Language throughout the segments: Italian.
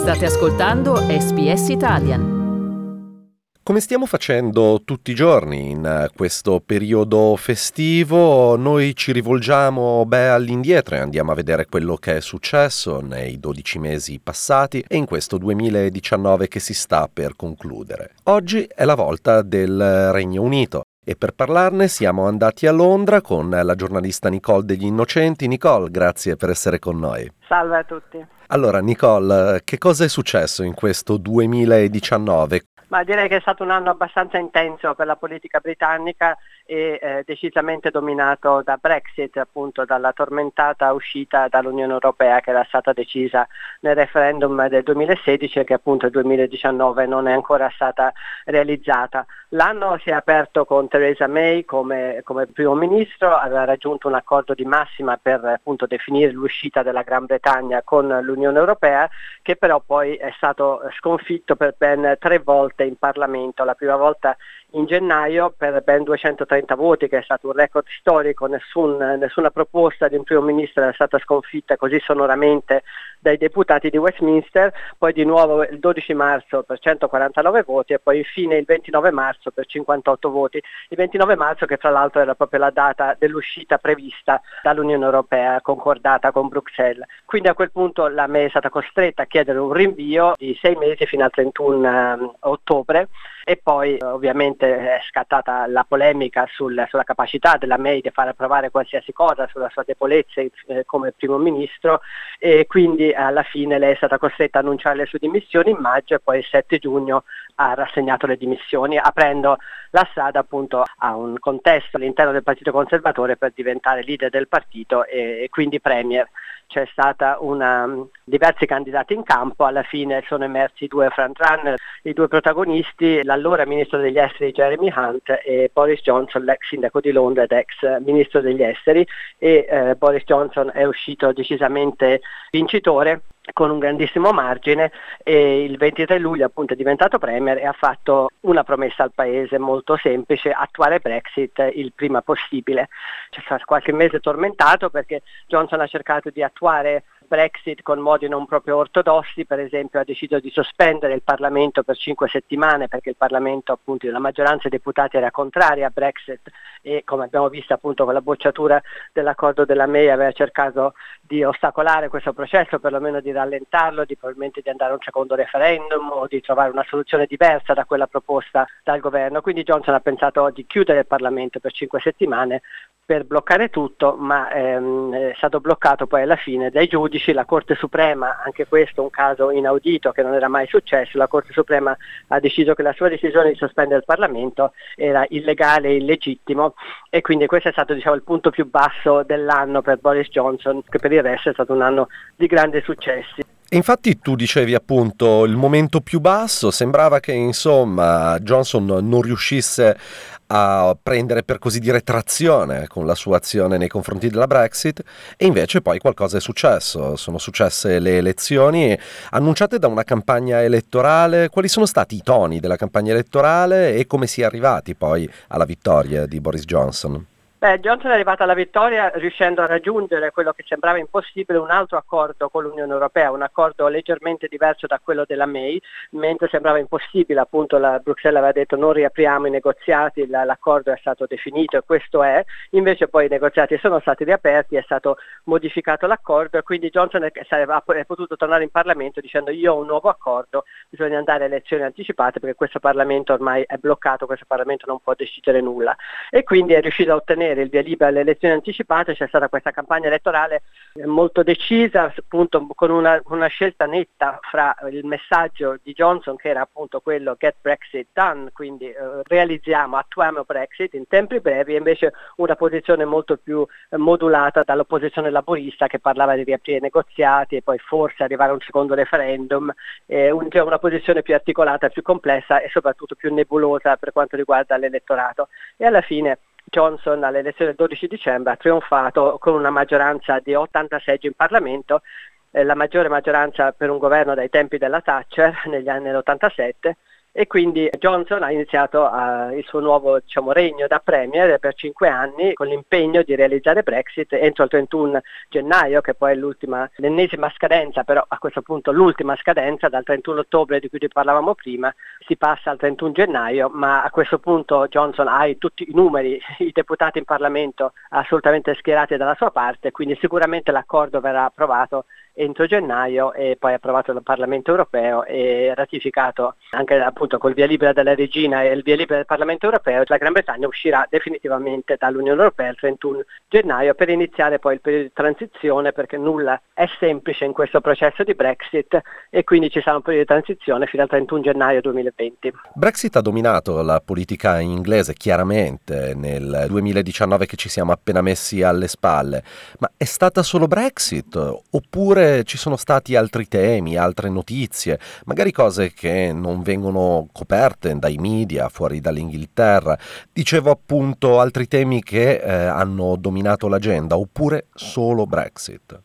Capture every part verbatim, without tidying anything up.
State ascoltando S B S Italian. Come stiamo facendo tutti i giorni in questo periodo festivo, noi ci rivolgiamo beh, all'indietro e andiamo a vedere quello che è successo nei dodici mesi passati e in questo duemiladiciannove che si sta per concludere. Oggi è la volta del Regno Unito e per parlarne siamo andati a Londra con la giornalista Nicole degli Innocenti. Nicole, grazie per essere con noi. Salve a tutti. Allora, Nicole, che cosa è successo in questo duemiladiciannove? Ma direi che è stato un anno abbastanza intenso per la politica britannica e eh, decisamente dominato da Brexit, appunto dalla tormentata uscita dall'Unione Europea che era stata decisa nel referendum del duemilasedici e che appunto nel duemiladiciannove non è ancora stata realizzata. L'anno si è aperto con Theresa May come, come primo ministro, aveva raggiunto un accordo di massima per appunto definire l'uscita della Gran Bretagna con l'Unione Europea, che però poi è stato sconfitto per ben tre volte in Parlamento, la prima volta in gennaio per ben duecentotrenta voti, che è stato un record storico. Nessun, nessuna proposta di un primo ministro era stata sconfitta così sonoramente dai deputati di Westminster, poi di nuovo il dodici marzo per centoquarantanove voti e poi infine il ventinove marzo per cinquantotto voti. Il ventinove marzo che tra l'altro era proprio la data dell'uscita prevista dall'Unione Europea, concordata con Bruxelles. Quindi a quel punto la May è stata costretta a chiedere un rinvio di sei mesi fino al trentuno ottobre e poi ovviamente è scattata la polemica sul, sulla capacità della May di far approvare qualsiasi cosa, sulla sua debolezza eh, come primo ministro, e quindi alla fine lei è stata costretta a annunciare le sue dimissioni in maggio e poi il sette giugno ha rassegnato le dimissioni, aprendo la strada appunto a un contesto all'interno del Partito Conservatore per diventare leader del partito e, e quindi premier. C'è stata una, diversi candidati in campo, alla fine sono emersi due frontrunner, i due protagonisti, l'allora ministro degli esteri Jeremy Hunt e Boris Johnson, l'ex sindaco di Londra ed ex ministro degli esteri, e eh, Boris Johnson è uscito decisamente vincitore con un grandissimo margine e il ventitré luglio appunto è diventato premier e ha fatto una promessa al paese molto semplice: attuare Brexit il prima possibile. C'è stato qualche mese tormentato perché Johnson ha cercato di attuare Brexit con modi non proprio ortodossi, per esempio ha deciso di sospendere il Parlamento per cinque settimane perché il Parlamento, appunto, la maggioranza dei deputati era contraria a Brexit e, come abbiamo visto appunto con la bocciatura dell'accordo della May, aveva cercato di ostacolare questo processo, perlomeno di rallentarlo, di probabilmente di andare a un secondo referendum o di trovare una soluzione diversa da quella proposta dal governo. Quindi Johnson ha pensato di chiudere il Parlamento per cinque settimane per bloccare tutto, ma ehm, è stato bloccato poi alla fine dai giudici. La Corte Suprema, anche questo un caso inaudito che non era mai successo, la Corte Suprema ha deciso che la sua decisione di sospendere il Parlamento era illegale e illegittimo e quindi questo è stato, diciamo, il punto più basso dell'anno per Boris Johnson, che per il resto è stato un anno di grandi successi. E infatti tu dicevi appunto il momento più basso, sembrava che insomma Johnson non riuscisse a prendere, per così dire, trazione con la sua azione nei confronti della Brexit, e invece poi qualcosa è successo. Sono successe le elezioni annunciate da una campagna elettorale. Quali sono stati i toni della campagna elettorale e come si è arrivati poi alla vittoria di Boris Johnson? Beh, Johnson è arrivato alla vittoria riuscendo a raggiungere quello che sembrava impossibile, un altro accordo con l'Unione Europea, un accordo leggermente diverso da quello della May, mentre sembrava impossibile, appunto la Bruxelles aveva detto non riapriamo i negoziati, la, l'accordo è stato definito e questo è, invece poi i negoziati sono stati riaperti, è stato modificato l'accordo e quindi Johnson è, è potuto tornare in Parlamento dicendo io ho un nuovo accordo, bisogna andare a elezioni anticipate perché questo Parlamento ormai è bloccato, questo Parlamento non può decidere nulla, e quindi è riuscito a ottenere il via libera alle elezioni anticipate. C'è stata questa campagna elettorale molto decisa, appunto con una, una scelta netta fra il messaggio di Johnson, che era appunto quello get Brexit done, quindi eh, realizziamo, attuiamo Brexit in tempi brevi, e invece una posizione molto più eh, modulata dall'opposizione laburista che parlava di riaprire i negoziati e poi forse arrivare a un secondo referendum, eh, un, cioè una posizione più articolata, più complessa e soprattutto più nebulosa per quanto riguarda l'elettorato. E alla fine Johnson alle elezioni del dodici dicembre ha trionfato con una maggioranza di ottanta seggi in Parlamento, eh, la maggiore maggioranza per un governo dai tempi della Thatcher negli anni ottantasette, e quindi Johnson ha iniziato uh, il suo nuovo diciamo, regno da premier per cinque anni con l'impegno di realizzare Brexit entro il trentuno gennaio, che poi è l'ultima, l'ennesima scadenza, però a questo punto l'ultima scadenza, dal trentuno ottobre di cui parlavamo prima si passa al trentuno gennaio, ma a questo punto Johnson ha i, tutti i numeri, i deputati in Parlamento assolutamente schierati dalla sua parte, quindi sicuramente l'accordo verrà approvato entro gennaio e poi approvato dal Parlamento europeo e ratificato anche appunto col via libera della regina e il via libera del Parlamento europeo. La Gran Bretagna uscirà definitivamente dall'Unione Europea il trentuno gennaio per iniziare poi il periodo di transizione, perché nulla è semplice in questo processo di Brexit e quindi ci sarà un periodo di transizione fino al trentuno gennaio duemilaventi. Brexit ha dominato la politica inglese chiaramente nel duemiladiciannove che ci siamo appena messi alle spalle, ma è stata solo Brexit oppure ci sono stati altri temi, altre notizie, magari cose che non vengono coperte dai media fuori dall'Inghilterra? Dicevo appunto altri temi che eh, hanno dominato l'agenda, oppure solo Brexit?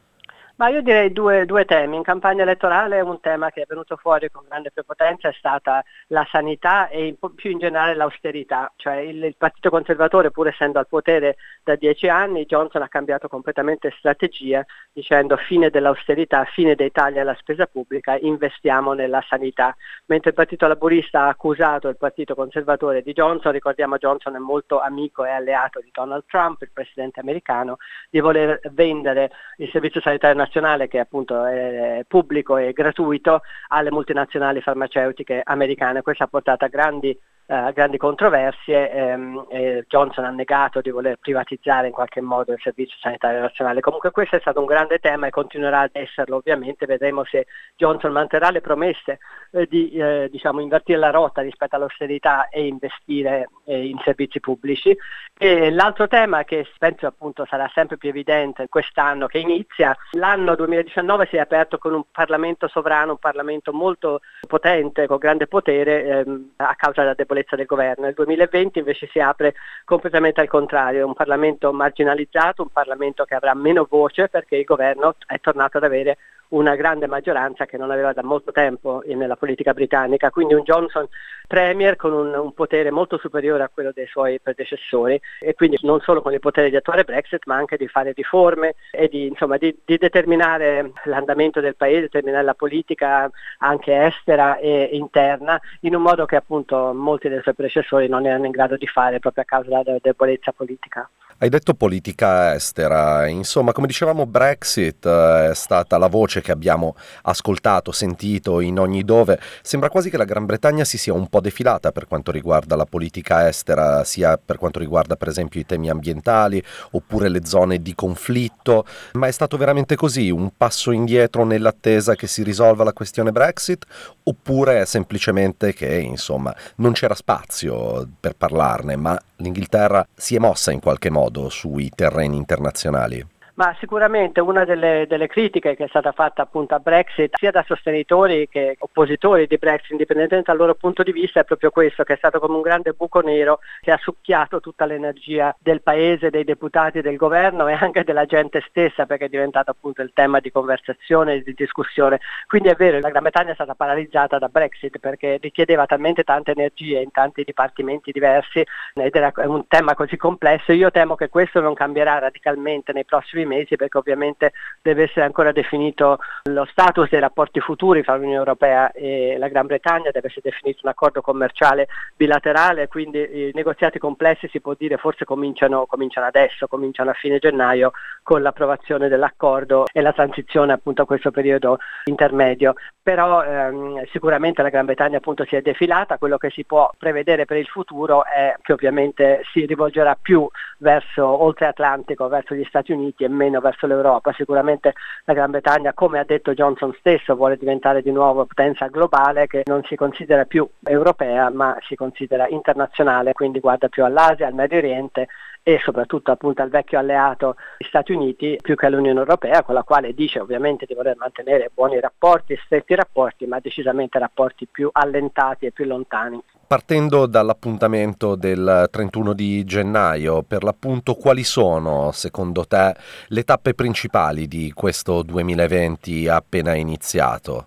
Ma io direi due, due temi. In campagna elettorale un tema che è venuto fuori con grande prepotenza è stata la sanità e in, più in generale l'austerità, cioè il, il Partito Conservatore, pur essendo al potere da dieci anni, Johnson ha cambiato completamente strategia dicendo fine dell'austerità, fine dei tagli alla spesa pubblica, investiamo nella sanità, mentre il Partito Laburista ha accusato il Partito Conservatore di Johnson, ricordiamo Johnson è molto amico e alleato di Donald Trump, il presidente americano, di voler vendere il servizio sanitario nazionale, che appunto è pubblico e gratuito, alle multinazionali farmaceutiche americane. Questo ha portato a grandi Uh, grandi controversie. ehm, e Johnson ha negato di voler privatizzare in qualche modo il servizio sanitario nazionale. Comunque questo è stato un grande tema e continuerà ad esserlo ovviamente. Vedremo se Johnson manterrà le promesse eh, di eh, diciamo invertire la rotta rispetto all'austerità e investire eh, in servizi pubblici. E l'altro tema che penso appunto sarà sempre più evidente quest'anno che inizia, l'anno duemiladiciannove si è aperto con un Parlamento sovrano, un Parlamento molto potente, con grande potere ehm, a causa della debolezza del governo. Nel duemilaventi invece si apre completamente al contrario, un Parlamento marginalizzato, un Parlamento che avrà meno voce perché il governo è tornato ad avere una grande maggioranza che non aveva da molto tempo nella politica britannica, quindi un Johnson premier con un, un potere molto superiore a quello dei suoi predecessori e quindi non solo con il potere di attuare Brexit ma anche di fare riforme e di, insomma, di, di determinare l'andamento del paese, determinare la politica anche estera e interna in un modo che appunto molti dei suoi predecessori non erano in grado di fare proprio a causa della debolezza politica. Hai detto politica estera, insomma, come dicevamo, Brexit è stata la voce che abbiamo ascoltato, sentito in ogni dove. Sembra quasi che la Gran Bretagna si sia un po' defilata per quanto riguarda la politica estera, sia per quanto riguarda per esempio i temi ambientali oppure le zone di conflitto, ma è stato veramente così, un passo indietro nell'attesa che si risolva la questione Brexit, oppure è semplicemente che, insomma, non c'era spazio per parlarne, ma l'Inghilterra si è mossa in qualche modo sui terreni internazionali? Ma sicuramente una delle, delle critiche che è stata fatta appunto a Brexit sia da sostenitori che oppositori di Brexit, indipendentemente dal loro punto di vista, è proprio questo, che è stato come un grande buco nero che ha succhiato tutta l'energia del paese, dei deputati, del governo e anche della gente stessa, perché è diventato appunto il tema di conversazione e di discussione. Quindi è vero, la Gran Bretagna è stata paralizzata da Brexit perché richiedeva talmente tante energie in tanti dipartimenti diversi ed era un tema così complesso. Io temo che questo non cambierà radicalmente nei prossimi mesi, perché ovviamente deve essere ancora definito lo status dei rapporti futuri fra l'Unione Europea e la Gran Bretagna, deve essere definito un accordo commerciale bilaterale, quindi i negoziati complessi si può dire forse cominciano, cominciano adesso, cominciano a fine gennaio con l'approvazione dell'accordo e la transizione appunto a questo periodo intermedio. Però ehm, sicuramente la Gran Bretagna appunto si è defilata. Quello che si può prevedere per il futuro è che ovviamente si rivolgerà più verso oltre Atlantico, verso gli Stati Uniti e meno verso l'Europa. Sicuramente la Gran Bretagna, come ha detto Johnson stesso, vuole diventare di nuovo potenza globale che non si considera più europea ma si considera internazionale, quindi guarda più all'Asia, al Medio Oriente e soprattutto appunto al vecchio alleato gli Stati Uniti più che all'Unione Europea, con la quale dice ovviamente di voler mantenere buoni rapporti, stretti rapporti, ma decisamente rapporti più allentati e più lontani. Partendo dall'appuntamento del trentuno di gennaio, per l'appunto quali sono secondo te le tappe principali di questo duemilaventi appena iniziato?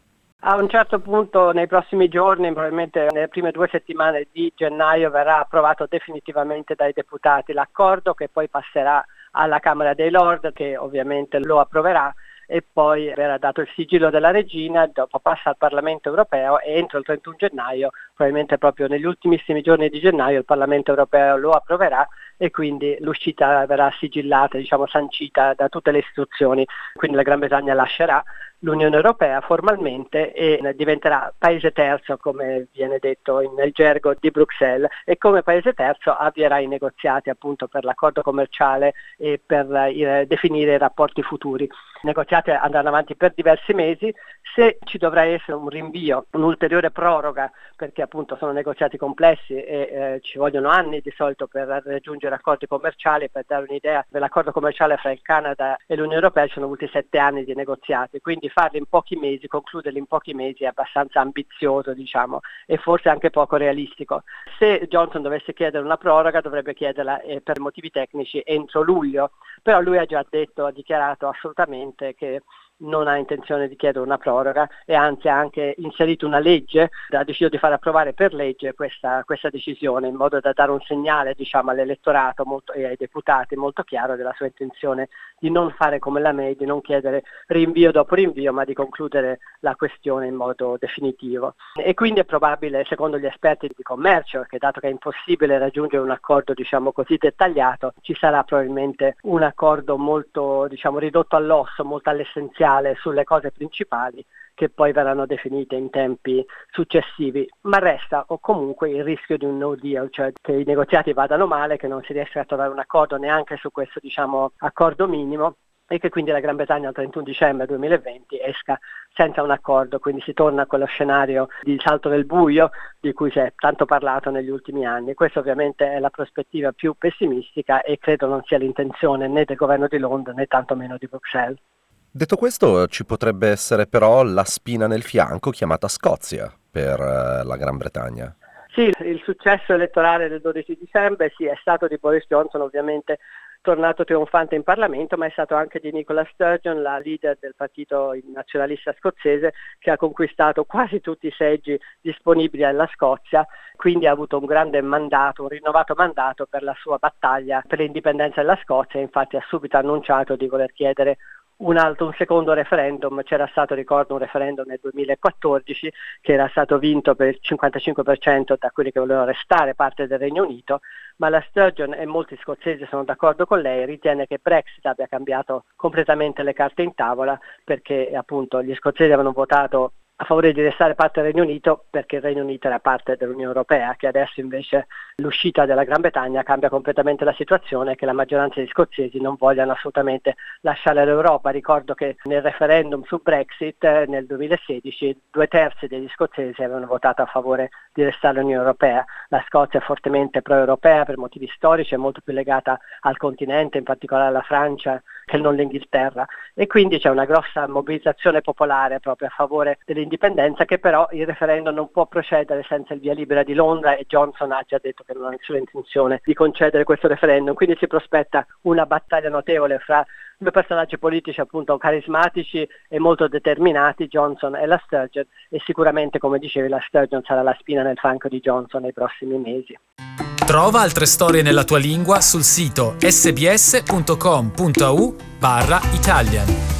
A un certo punto nei prossimi giorni, probabilmente nelle prime due settimane di gennaio, verrà approvato definitivamente dai deputati l'accordo, che poi passerà alla Camera dei Lord, che ovviamente lo approverà, e poi verrà dato il sigillo della regina, dopo passa al Parlamento europeo e entro il trentuno gennaio, probabilmente proprio negli ultimissimi giorni di gennaio, il Parlamento europeo lo approverà e quindi l'uscita verrà sigillata, diciamo sancita da tutte le istituzioni, quindi la Gran Bretagna lascerà l'Unione Europea formalmente e diventerà paese terzo, come viene detto nel gergo di Bruxelles, e come paese terzo avvierà i negoziati appunto per l'accordo commerciale e per eh, definire i rapporti futuri. I negoziati andranno avanti per diversi mesi. Se ci dovrà essere un rinvio, un'ulteriore proroga, perché appunto sono negoziati complessi e eh, ci vogliono anni di solito per raggiungere accordi commerciali. Per dare un'idea dell'accordo commerciale fra il Canada e l'Unione Europea ci sono avuti sette anni di negoziati, quindi farli in pochi mesi, concluderli in pochi mesi è abbastanza ambizioso, diciamo, e forse anche poco realistico. Se Johnson dovesse chiedere una proroga dovrebbe chiederla eh, per motivi tecnici entro luglio, però lui ha già detto, ha dichiarato assolutamente che non ha intenzione di chiedere una proroga e anzi ha anche inserito una legge, ha deciso di far approvare per legge questa, questa decisione in modo da dare un segnale, diciamo, all'elettorato molto, e ai deputati molto chiaro della sua intenzione di non fare come la May, di non chiedere rinvio dopo rinvio, ma di concludere la questione in modo definitivo. E quindi è probabile, secondo gli esperti di commercio, che dato che è impossibile raggiungere un accordo, diciamo, così dettagliato, ci sarà probabilmente un accordo molto, diciamo, ridotto all'osso, molto all'essenziale sulle cose principali, che poi verranno definite in tempi successivi, ma resta o comunque il rischio di un no deal, cioè che i negoziati vadano male, che non si riesca a trovare un accordo neanche su questo, diciamo, accordo minimo, e che quindi la Gran Bretagna il trentuno dicembre duemilaventi esca senza un accordo, quindi si torna a quello scenario di salto nel buio di cui si è tanto parlato negli ultimi anni. Questa ovviamente è la prospettiva più pessimistica e credo non sia l'intenzione né del governo di Londra né tantomeno di Bruxelles. Detto questo, ci potrebbe essere però la spina nel fianco chiamata Scozia per uh, la Gran Bretagna. Sì, il successo elettorale del dodici dicembre sì, è stato di Boris Johnson, ovviamente tornato trionfante in Parlamento, ma è stato anche di Nicola Sturgeon, la leader del partito nazionalista scozzese, che ha conquistato quasi tutti i seggi disponibili alla Scozia, quindi ha avuto un grande mandato, un rinnovato mandato per la sua battaglia per l'indipendenza della Scozia. Infatti ha subito annunciato di voler chiedere un altro, un secondo referendum. C'era stato, ricordo, un referendum nel duemilaquattordici che era stato vinto per il cinquantacinque per cento da quelli che volevano restare parte del Regno Unito, ma la Sturgeon e molti scozzesi sono d'accordo con lei, ritiene che Brexit abbia cambiato completamente le carte in tavola, perché appunto gli scozzesi avevano votato a favore di restare parte del Regno Unito perché il Regno Unito era parte dell'Unione Europea, che adesso invece l'uscita della Gran Bretagna cambia completamente la situazione e che la maggioranza degli scozzesi non vogliono assolutamente lasciare l'Europa. Ricordo che nel referendum su Brexit nel duemilasedici due terzi degli scozzesi avevano votato a favore di restare all'Unione Europea. La Scozia è fortemente pro-europea per motivi storici, è molto più legata al continente, in particolare alla Francia, che non l'Inghilterra, e quindi c'è una grossa mobilitazione popolare proprio a favore dell'indipendenza, che però il referendum non può procedere senza il via libera di Londra, e Johnson ha già detto che non ha nessuna intenzione di concedere questo referendum, quindi si prospetta una battaglia notevole fra due personaggi politici appunto carismatici e molto determinati, Johnson e la Sturgeon, e sicuramente, come dicevi, la Sturgeon sarà la spina nel fianco di Johnson nei prossimi mesi. Trova altre storie nella tua lingua sul sito sbs punto com punto a u barra Italian.